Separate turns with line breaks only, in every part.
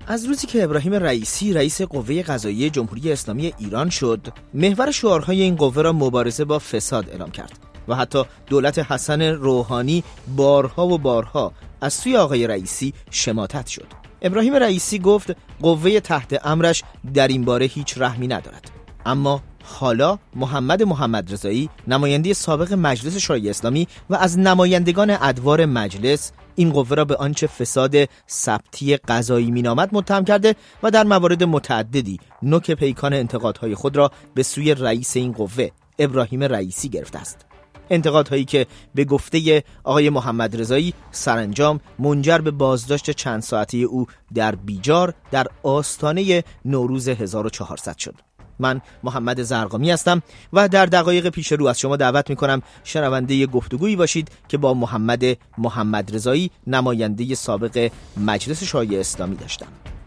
از روزی که ابراهیم رئیسی رئیس قوه قضاییه جمهوری اسلامی ایران شد، محور شعارهای این قوه را مبارزه با فساد اعلام کرد و حتی دولت حسن روحانی بارها و بارها از سوی آقای رئیسی شماتت شد. ابراهیم رئیسی گفت قوه تحت امرش در این باره هیچ رحمی ندارد. اما حالا محمد رضایی، نماینده سابق مجلس شورای اسلامی و از نمایندگان ادوار مجلس، این قوه را به آنچه فساد ثبتی قضایی مینامد متهم کرده و در موارد متعددی نوک پیکان انتقادهای خود را به سوی رئیس این قوه ابراهیم رئیسی گرفته است. انتقادهایی که به گفته آقای محمد رضایی سرانجام منجر به بازداشت چند ساعته او در بیجار در آستانه نوروز 1400 شد. من محمد زرقامی هستم و در دقایق پیش رو از شما دعوت میکنم شنونده گفتگویی باشید که با محمد رضایی، نماینده سابق مجلس شورای اسلامی داشتم.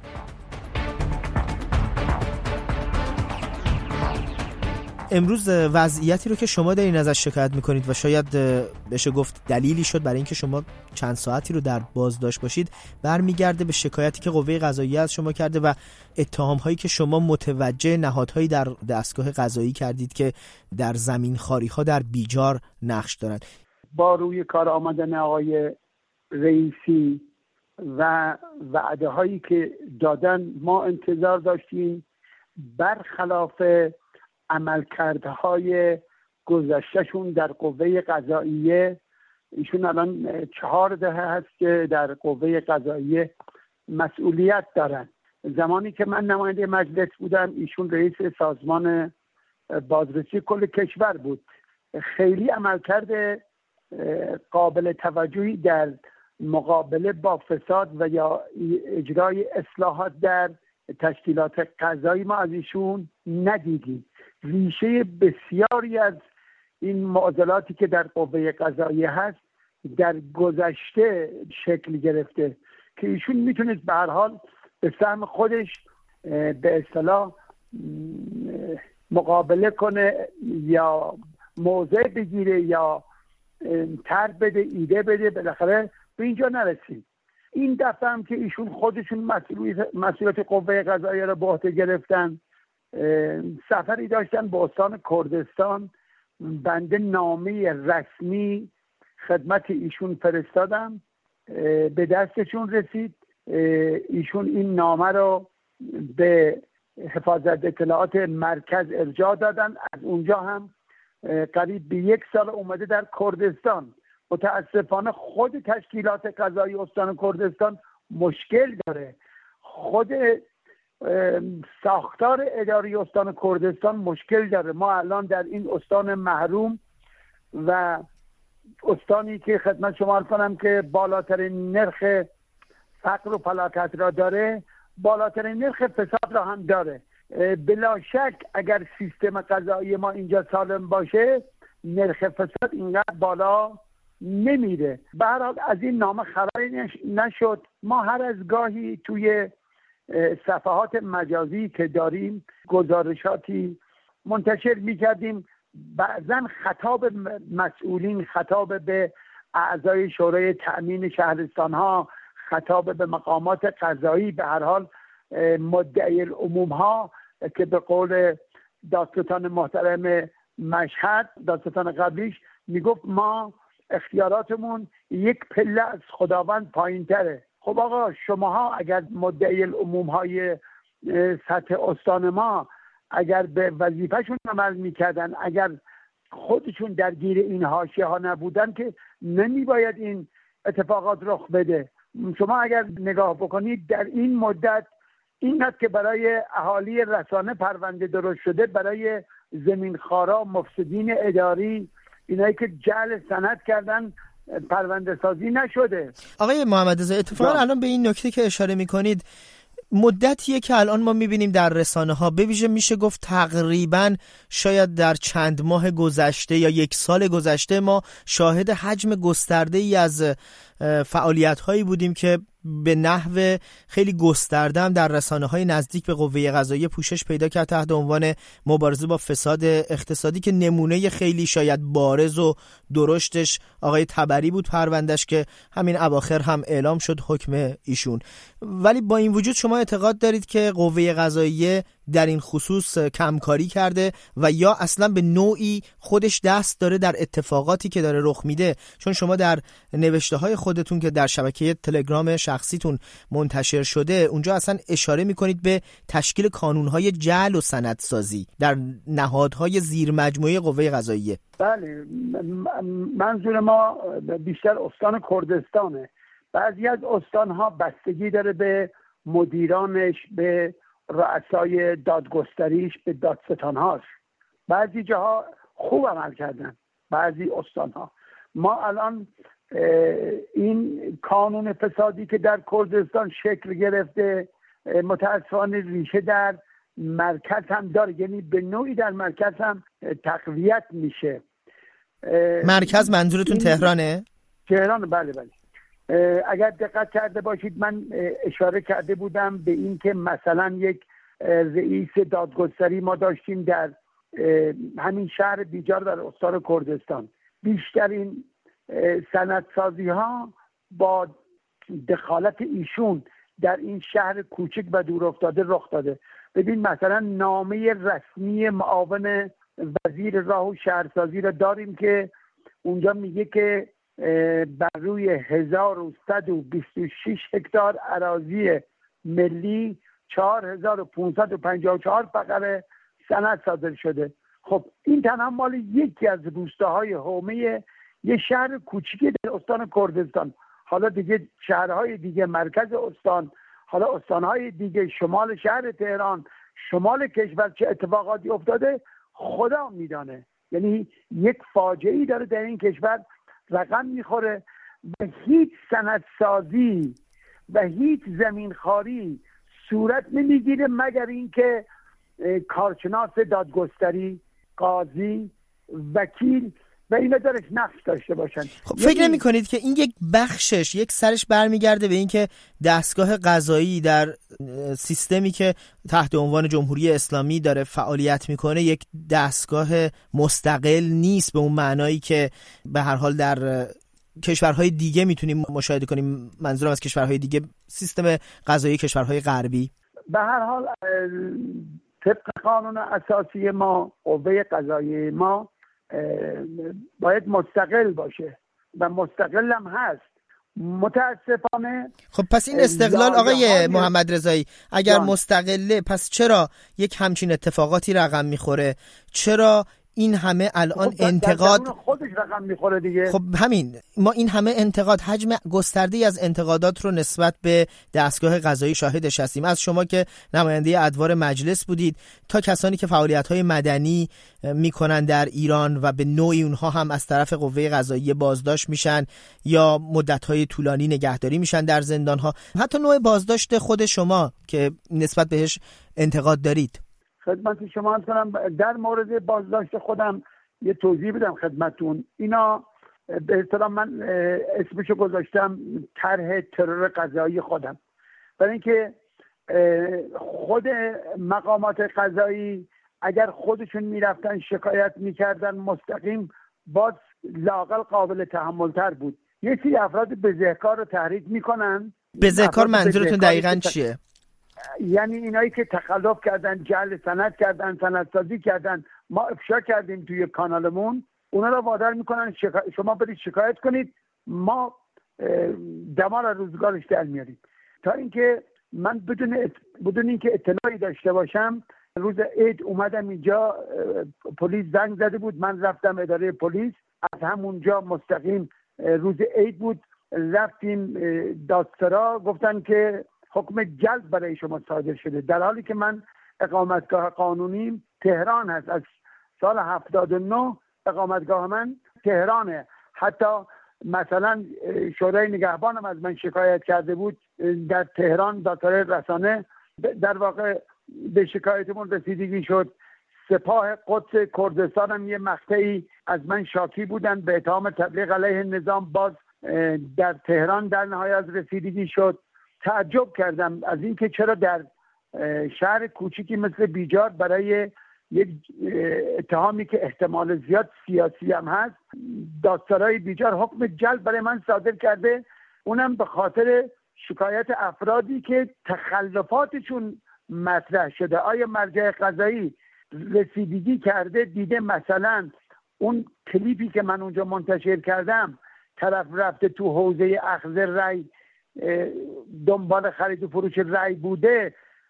امروز وضعیتی رو که شما دارین ازش شکایت میکنید و شاید بشه گفت دلیلی شد برای اینکه شما چند ساعتی رو در بازداشت باشید، برمیگرده به شکایتی که قوه قضاییه از شما کرده و اتهام هایی که شما متوجه نهادهایی در دستگاه قضایی کردید که در زمین خواری ها در بیجار نقش دارند.
با روی کار آمدن آقای رئیسی و وعده هایی که دادن ما انتظار داشتیم برخلاف عملکردهای گذشتهشون در قوه قضاییه. ایشون الان 4 دهه هست که در قوه قضاییه مسئولیت دارن. زمانی که من نماینده مجلس بودم ایشون رئیس سازمان بازرسی کل کشور بود. خیلی عملکرد قابل توجهی در مقابله با فساد و یا اجرای اصلاحات در تشکیلات قضایی ما از ایشون ندیدیم. ریشه بسیاری از این معضلاتی که در قوه قضاییه هست در گذشته شکل گرفته که ایشون میتونست به هر حال به سهم خودش به اصطلاح مقابله کنه یا موضع بگیره یا طرح بده، ایده بده. بالاخره به اینجا نرسید. این دفعه هم که ایشون خودشون مسئولیت قوه قضاییه را به عهده گرفتن، سفری داشتن به استان کردستان. بنده نامه رسمی خدمت ایشون فرستادم، به دستشون رسید. ایشون این نامه رو به حفاظت اطلاعات مرکز ارجاع دادن. از اونجا هم قریب به 1 سال اومده در کردستان. متاسفانه خود تشکیلات قضایی استان کردستان مشکل داره. خود ساختار اداری استان کردستان مشکل داره. ما الان در این استان محروم و استانی که خدمت شما عرض کنم که بالاترین نرخ فقر و فلاکت را داره، بالاترین نرخ فساد را هم داره. بلا شک اگر سیستم قضایی ما اینجا سالم باشه نرخ فساد اینقدر بالا نمیره. به هر حال از این نامه خبری نشد. ما هر از گاهی توی صفحات مجازی که داریم گزارشاتی منتشر میکردیم، بعضا خطاب مسئولین، خطاب به اعضای شورای تأمین شهرستان ها، خطاب به مقامات قضایی، به هر حال مدعی العموم ها که به قول دادستان محترم مشهد، دادستان قبلیش میگفت ما اختیاراتمون 1 پله از خداوند پایین تره. خب آقا شماها اگر مدعی العموم های سطح استان ما اگر به وظیفهشون عمل میکردن، اگر خودشون درگیر این حاشیه ها نبودن که نمیباید این اتفاقات رخ بده. شما اگر نگاه بکنید در این مدت اینقدر که برای اهالی رسانه پرونده درست شده، برای زمینخوارا، مفسدین اداری، اینایی که جعل سند کردن پرونده سازی نشده.
آقای محمد رضایی، اتفاقا الان به این نکته که اشاره میکنید مدتیه که الان ما میبینیم در رسانه ها، به ویژه میشه گفت تقریبا شاید در چند ماه گذشته یا 1 سال گذشته، ما شاهد حجم گسترده ای از فعالیت هایی بودیم که به نحو خیلی گسترده‌ام در رسانه‌های نزدیک به قوه قضاییه پوشش پیدا کرد تحت عنوان مبارزه با فساد اقتصادی که نمونه خیلی شاید بارز و درشتش آقای تبری بود پروندهش که همین اواخر هم اعلام شد حکم ایشون. ولی با این وجود شما اعتقاد دارید که قوه قضاییه در این خصوص کمکاری کرده و یا اصلا به نوعی خودش دست داره در اتفاقاتی که داره رخ میده؟ چون شما در نوشته های خودتون که در شبکه تلگرام شخصیتون منتشر شده اونجا اصلا اشاره میکنید به تشکیل کانونهای جعل و سندسازی در نهادهای زیر مجموعه قوه قضاییه.
بله، منظور ما بیشتر استان کردستانه. بعضی از استانها بستگی داره به مدیرانش، به رؤسای دادگستریش، به دادستان هاست. بعضی جاها خوب عمل کردن، بعضی استان ها. ما الان این کانون فسادی که در کردستان شکل گرفته متاسفانه ریشه در مرکز هم داره، یعنی به نوعی در مرکز هم تقویت میشه.
مرکز منظورتون تهرانه؟
تهران، بله بله. اگر دقت کرده باشید من اشاره کرده بودم به این که مثلا یک رئیس دادگستری ما داشتیم در همین شهر بیجار در استان کردستان. بیشترین سندسازی ها با دخالت ایشون در این شهر کوچک و دور افتاده رخ داده. ببین مثلا نامه رسمی معاون وزیر راه و شهرسازی را داریم که اونجا میگه که بر روی 1126 هکتار اراضی ملی 4554 فقره سند صادر شده. خب این تنها مال یکی از روستاهای حومه یه شهر کوچیکی در استان کردستان. حالا دیگه شهرهای دیگه مرکز استان، حالا استانهای دیگه شمال شهر تهران، شمال کشور چه اتفاقاتی افتاده خدا میدانه. یعنی یک فاجعه‌ای داره در این کشور رقم میخوره و هیچ سندسازی و هیچ زمینخواری صورت نمیگیره مگر اینکه کارشناس دادگستری، قاضی، وکیل و اینا درش نقش داشته باشن.
خب فکر نمی کنید که این یک بخشش، یک سرش برمیگرده به این که دستگاه قضایی در سیستمی که تحت عنوان جمهوری اسلامی داره فعالیت میکنه یک دستگاه مستقل نیست به اون معنایی که به هر حال در کشورهای دیگه میتونیم مشاهده کنیم؟ منظورم از کشورهای دیگه سیستم قضایی کشورهای غربی.
به هر حال طبق قانون اساسی ما قوه قضاییه ما باید مستقل باشه و مستقل هم هست. متاسفانه
خب پس این استقلال آقای محمد رضایی اگر مستقله پس چرا یک همچین اتفاقاتی رقم میخوره؟ چرا این همه الان انتقاد
خودش رقم میخوره دیگه؟
خب همین، ما این همه انتقاد، حجم گسترده‌ای از انتقادات رو نسبت به دستگاه قضایی شاهدش هستیم. از شما که نماینده ادوار مجلس بودید تا کسانی که فعالیت‌های مدنی میکنن در ایران و به نوعی اونها هم از طرف قوه قضاییه بازداشت میشن یا مدت‌های طولانی نگهداری میشن در زندان‌ها، حتی نوع بازداشت خود شما که نسبت بهش انتقاد دارید.
خدمت شما هم کنم در مورد بازداشت خودم یه توضیح بدم خدمتون. اینا به اصطلاح من اسمشو گذاشتم طرح ترور قضایی خودم، برای اینکه خود مقامات قضایی اگر خودشون میرفتن شکایت میکردن مستقیم باز لااقل قابل تحمل تر بود. یه سری افراد بزهکار رو تحریک میکنن.
بزهکار منظورتون دقیقاً چیه؟
یعنی اینایی که تخلف کردن، جعل سند کردن، سندسازی کردن، ما افشا کردیم توی کانالمون، اونا رو وادار میکنن شما برید شکایت کنید، ما دمار روزگارش در میاریم. تا اینکه من بدون اینکه اطلاعی داشته باشم روز عید اومدم اینجا، پلیس زنگ زده بود، من رفتم اداره پلیس، از همونجا مستقیم روز عید بود رفتیم دادسرا، گفتن که حکم جلب برای شما صادر شده، در حالی که من اقامتگاه قانونیم تهران هست. از سال 79 اقامتگاه من تهرانه. حتی مثلا شورای نگهبانم از من شکایت کرده بود در تهران، دادسرای رسانه در واقع به شکایتمون رسیدگی شد. سپاه قدس کردستان هم یه مقطعی از من شاکی بودن به اتهام تبلیغ علیه نظام، باز در تهران در نهایت رسیدگی شد. تعجب کردم از اینکه چرا در شهر کوچیکی مثل بیجار برای یک اتهامی که احتمال زیاد سیاسی هم هست، دادسرای بیجار حکم جلب برای من صادر کرده، اونم به خاطر شکایت افرادی که تخلفاتشون مطرح شده. آیا مرجع قضایی رسیدگی کرده دیده مثلا اون کلیپی که من اونجا منتشر کردم طرف رفته تو حوزه اخذ رأی دنبال خرید و فروش رأی بوده،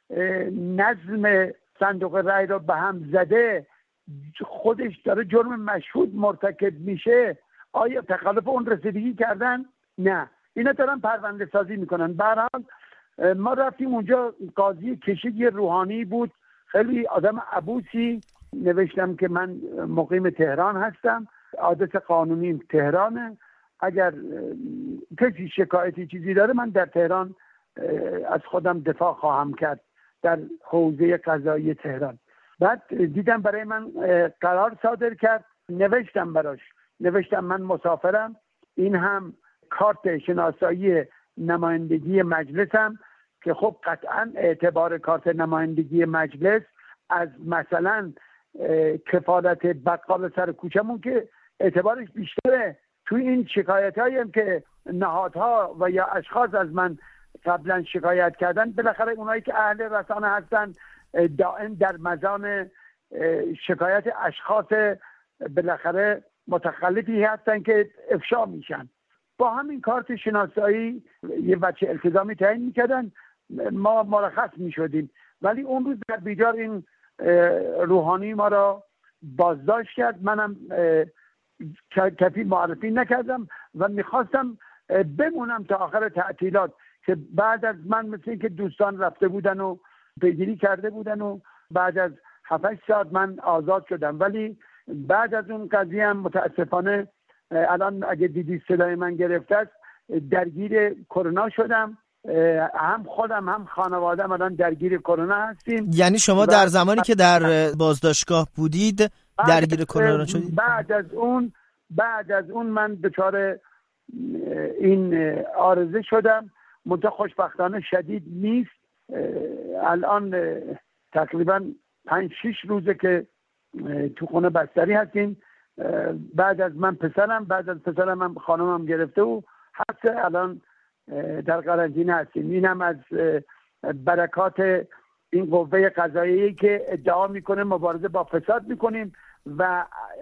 نظم صندوق رأی رو به هم زده، خودش داره جرم مشهود مرتکب میشه، آیا تخلف اون رسیدگی کردن؟ نه، اینا دارن پرونده سازی میکنن. به هر حال ما رفتیم اونجا، قاضی کشید یه روحانی بود، خیلی آدم عبوسی. نوشتم که من مقیم تهران هستم، آدرس قانونیم تهرانه، اگر کسی شکایتی چیزی داره من در تهران از خودم دفاع خواهم کرد در حوزه قضایی تهران. بعد دیدم برای من قرار صادر کرد، نوشتم براش، نوشتم من مسافرم، این هم کارت شناسایی نمایندگی مجلسم که خب قطعا اعتبار کارت نمایندگی مجلس از مثلا کفالت بقال سر کوچمون که اعتبارش بیشتره. توی این شکایت هایی که نهادها و یا اشخاص از من قبلا شکایت کردن، بالاخره اونایی که اهل رسانه هستن دائم در مزان شکایت اشخاص بالاخره متخلفی هستن که افشا میشن. با همین کارت شناسایی یه بچه التزامی تعیین میکردن، ما مرخص میشدیم. ولی اون روز در بیجار این روحانی ما را بازداشت کرد، منم کفیل معرفی نکردم و میخواستم بمونم تا آخر تعطیلات، که بعد از من مثل این که دوستان رفته بودن و پیگیری کرده بودن و بعد از 7-8 ساعت من آزاد شدم. ولی بعد از اون قضیه هم متاسفانه الان اگه دیدی صدای من گرفته است، درگیر کرونا شدم، هم خودم هم خانواده‌ام الان درگیر کرونا هستیم.
یعنی شما در زمانی که در بازداشتگاه بودید درگیر کرونا شدید؟
بعد از اون من دچار این عارضه شدم، منتها خوشبختانه شدید نیست. الان تقریبا 5-6 روزه که تو خونه بستری هستیم. بعد از من پسرم، بعد از پسرم هم خانمم گرفته و هفته الان در قرنطینه هستیم. اینم از برکات این قوه قضاییه که ادعا میکنه مبارزه با فساد میکنیم و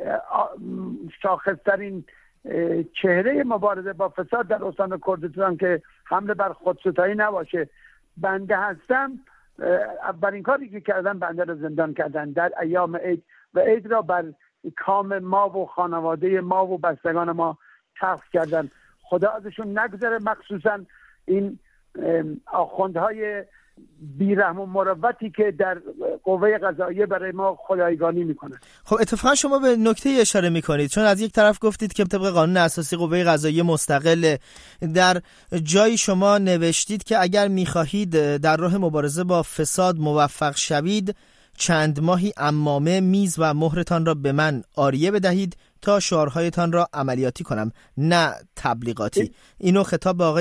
شاخصترین چهره مبارزه با فساد در استان کردستان که حمله بر خودستایی نباشه بنده هستم. اولین کاری که کردن بنده رو زندان کردن در ایام عید و عید را بر کام ما و خانواده ما و بستگان ما تلخ کردن. خدا ازشون نگذره، مخصوصا این آخوندهای بیرحم و مروتی که در قوه قضاییه برای ما خدایگانی میکنن.
خب اتفاقا شما به نکته اشاره میکنید، چون از یک طرف گفتید که طبق قانون اساسی قوه قضاییه مستقل، در جای شما نوشتید که اگر میخواهید در راه مبارزه با فساد موفق شوید چند ماهی عمامه، میز و مهرتان را به من عاریه بدهید تا شعارهایتان را عملیاتی کنم، نه تبلیغاتی. اینو خطاب به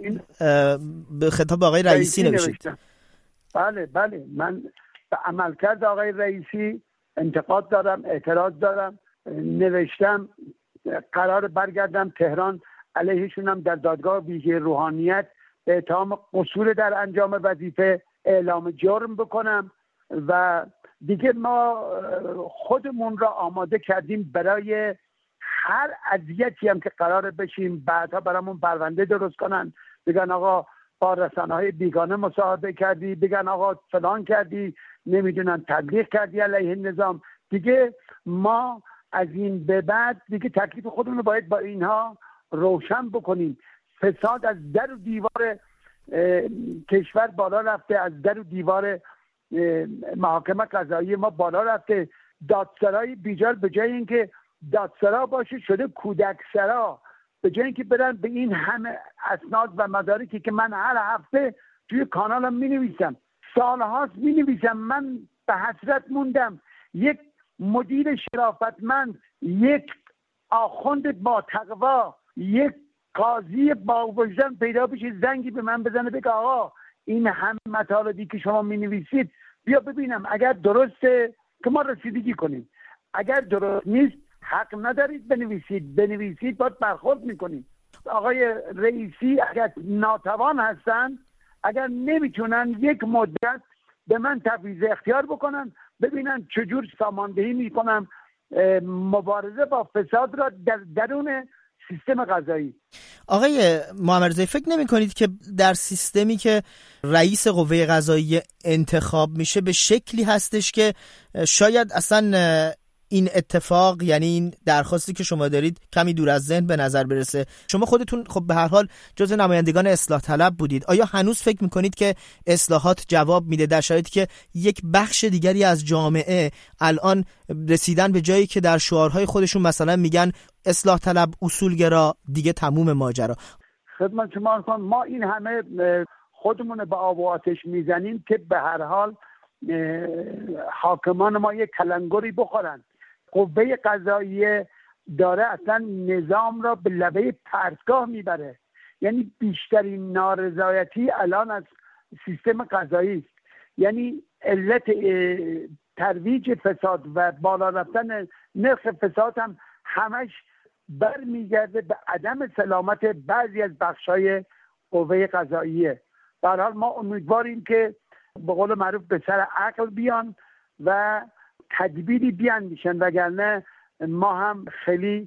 آقای رئیسی نوشتید.
بله من به عملکرد آقای رئیسی انتقاد دارم، اعتراض دارم. نوشتم قرار برگردم تهران، علیهشونم در دادگاه ویژه روحانیت به اتهام قصور در انجام وظیفه اعلام جرم بکنم و دیگه ما خودمون را آماده کردیم برای هر اذیتی هم که قرار بشیم بعدها برامون پرونده درست کنن، بگن آقا با رسانه‌های بیگانه مصاحبه کردی، بگن آقا فلان کردی، نمیدونن تبلیغ کردی علیه نظام. دیگه ما از این به بعد دیگه تکلیف خودمون رو باید با اینها روشن بکنیم. فساد از در و دیوار کشور بالا رفته، از در و دیوار محاکمه قضایی ما بالا رفته. دادسرای بیجار به جای اینکه دادسرا باشه شده کودکسرا. به جای اینکه برن به این همه اسناد و مدارکی که من هر هفته توی کانالم می‌نویسم، سالهاست می‌نویسم، من به حسرت موندم یک مدیر شرافتمند، یک آخوند با تقوا، یک قاضی با وجدان پیدا بشه، زنگی به من بزنه بگه آقا این همه مطالبی که شما می‌نویسید بیا ببینم، اگر درسته که ما رسیدگی کنیم، اگر درست نیست حق ندارید بنویسید باید برخورد میکنید. آقای رئیسی اگر ناتوان هستن، اگر نمیتونن یک مدت به من تفویض اختیار بکنن، ببینن چجور ساماندهی میکنم مبارزه با فساد را در درون سیستم قضایی.
آقای محمدرضایی، فکر نمی کنید که در سیستمی که رئیس قوه قضاییه انتخاب میشه به شکلی هستش که شاید اصلا این اتفاق، یعنی این درخواستی که شما دارید کمی دور از ذهن به نظر برسه؟ شما خودتون خب به هر حال جزو نمایندگان اصلاح طلب بودید. آیا هنوز فکر میکنید که اصلاحات جواب میده در شرایطی که یک بخش دیگری از جامعه الان رسیدن به جایی که در شعارهای خودشون مثلا میگن اصلاح طلب اصولگرا، دیگه تموم ماجرا؟
خدمت شما کنم، ما این همه خودمون به آب و آتش میزنیم که به هر حال حاکمان ما یک کلنگری بخورن. قوه قضاییه داره اصلا نظام را به لبه پرتگاه میبره. یعنی بیشترین نارضایتی الان از سیستم قضایی است. یعنی علت ترویج فساد و بالا رفتن نرخ فساد هم همش برمیگرده به عدم سلامت بعضی از بخشای قوه قضاییه. به هر حال ما امیدواریم که به قول معروف به سر عقل بیان و تدبیری بیاندیشن، وگرنه ما هم خیلی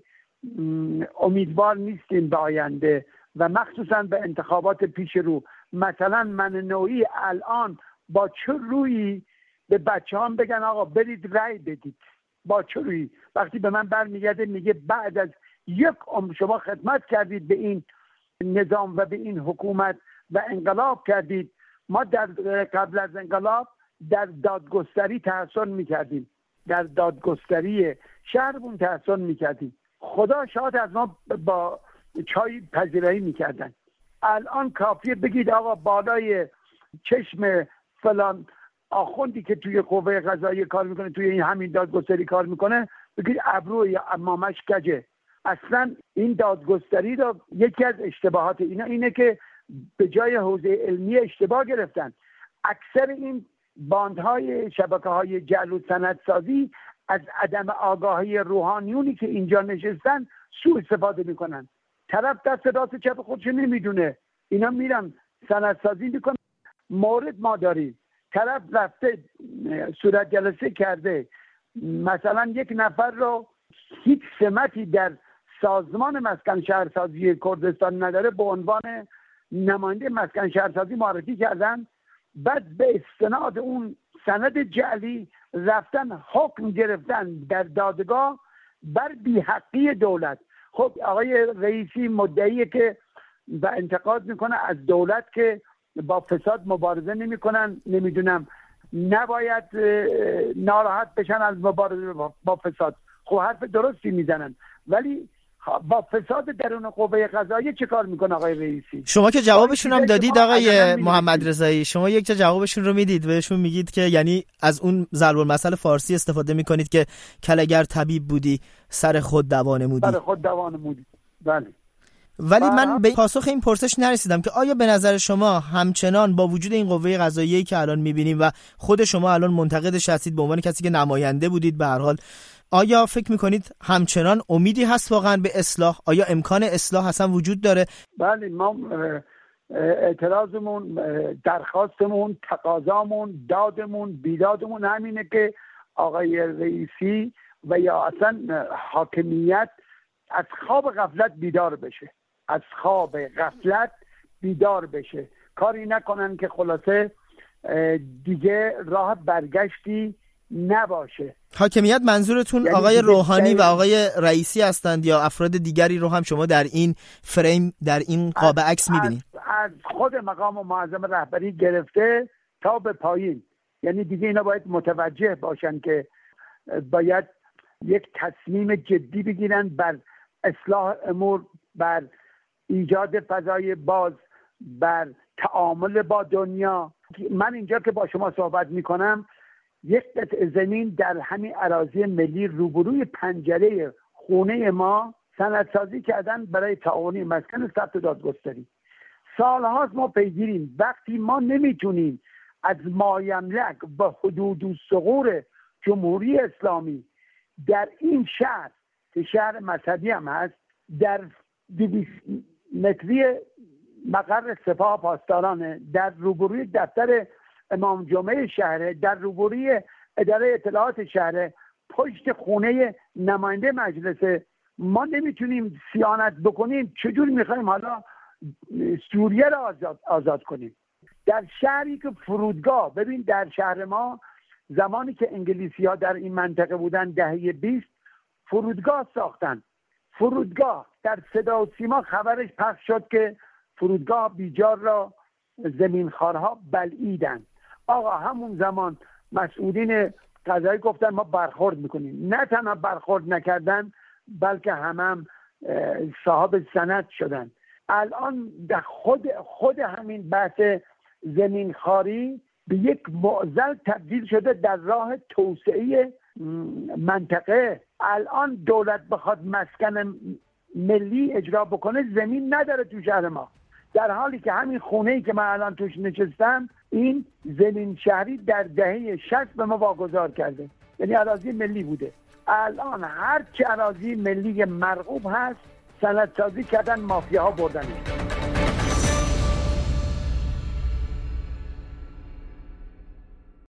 امیدوار نیستیم به آینده و مخصوصا به انتخابات پیش رو. مثلا من نوعی الان با چه رویی به بچه هم بگن آقا برید رأی بدید؟ با چه رویی؟ وقتی به من برمیگرده میگه بعد از یک عمر شما خدمت کردید به این نظام و به این حکومت و انقلاب کردید. ما در قبل از انقلاب در دادگستری تحصیل میکردیم، در دادگستری شهرمون تحصیل میکردیم. خدا شاهد از ما با چای پذیرایی میکردن. الان کافیه بگید آقا بالای چشم فلان آخوندی که توی قوه قضاییه کار میکنه، توی این همین دادگستری کار میکنه، بگید ابرو یا امامش کجه. اصلا این دادگستری رو یکی از اشتباهات اینا اینه که به جای حوزه علمی اشتباه گرفتن. اکثر این باندهای شبکه‌های جعل و سندسازی از عدم آگاهی روحانیونی که اینجا نشستن سوء استفاده میکنن. طرف دست راست چپ خودش نمیدونه، اینا میرن سندسازی میکنن. مورد ما داریم طرف رفته صورت جلسه کرده، مثلا یک نفر رو هیچ سمتی در سازمان مسکن شهرسازی کردستان نداره، به عنوان نماینده مسکن شهرسازی معرفی کردن. بعد به استناد اون سند جعلی رفتن حکم گرفتن در دادگاه بر بی‌حقی دولت. خب آقای رئیسی مدعیه که و انتقاد میکنه از دولت که با فساد مبارزه نمیکنن، نمیدونم نباید ناراحت بشن از مبارزه با فساد. خب حرف درستی میزنن، ولی با فساد درون قوه قضاییه چه کار میکنه آقای رئیسی؟
شما که جوابشون هم دادید آقای محمدرضایی، شما یک جا جوابشون رو میدید، بهشون میگید که یعنی از اون ضرب المثل فارسی استفاده میکنید که کلگر طبیب بودی سر خود دوا نمودی.
سر خود دوا نمودی، بله.
ولی من به پاسخ این پرسش نرسیدم که آیا به نظر شما همچنان با وجود این قوه قضاییه که الان میبینیم و خود شما الان منتقدش هستید به عنوان کسی که نماینده بودید به هر حال، آیا فکر میکنید همچنان امیدی هست واقعا به اصلاح؟ آیا امکان اصلاح اصلا وجود داره؟
بله، ما اعتراضمون، درخواستمون، تقاضامون، دادمون، بیدادمون همینه که آقای رئیسی و یا اصلا حاکمیت از خواب غفلت بیدار بشه، از خواب غفلت بیدار بشه، کاری نکنن که خلاصه دیگه راه برگشتی نباشه.
حاکمیت منظورتون یعنی آقای روحانی و آقای رئیسی هستند یا افراد دیگری رو هم شما در این فریم، در این قاب عکس می‌بینید؟
از خود مقام معظم رهبری گرفته تا به پایین، یعنی دیگه اینا باید متوجه باشن که باید یک تصمیم جدی بگیرن بر اصلاح امور، بر ایجاد فضای باز، بر تعامل با دنیا. من اینجا که با شما صحبت میکنم یک قطعه زمین در همین اراضی ملی روبروی پنجره خونه ما سندسازی کردن برای تعاونی مسکن ثبت و دادگستری. سالهاست ما پیگیریم. وقتی ما نمیتونیم از مایملک به حدود و ثغور جمهوری اسلامی در این شهر که شهر مذهبی هم هست، در 200 متری مقر سپاه پاسدارانه، در روبروی دفتر امام جمعه شهره، در روبروی اداره اطلاعات شهره، پشت خونه نماینده مجلس، ما نمیتونیم صیانت بکنیم. چجور میخوایم حالا سوریه را آزاد کنیم؟ در شهری که فرودگاه، ببین در شهر ما زمانی که انگلیسی ها در این منطقه بودن دهه 20 فرودگاه ساختن. فرودگاه در صدا و سیما خبرش پخش شد که فرودگاه بیجار را زمینخوارها بلعیدن. آقا همون زمان مسئولین قضایی گفتن ما برخورد میکنیم. نه تنها برخورد نکردن بلکه هم صاحب سند شدن. الان در خود همین بحث زمینخواری به یک معضل تبدیل شده در راه توسعه منطقه. الان دولت بخواد مسکن ملی اجرا بکنه زمین نداره تو شهر ما، در حالی که همین خونه‌ای که من الان توش نشستم این زمین شهری در دهه 60 به ما واگذار کرده، یعنی اراضی ملی بوده. الان هر چه اراضی ملی مرغوب هست سندسازی کردن، مافیاها بردنش.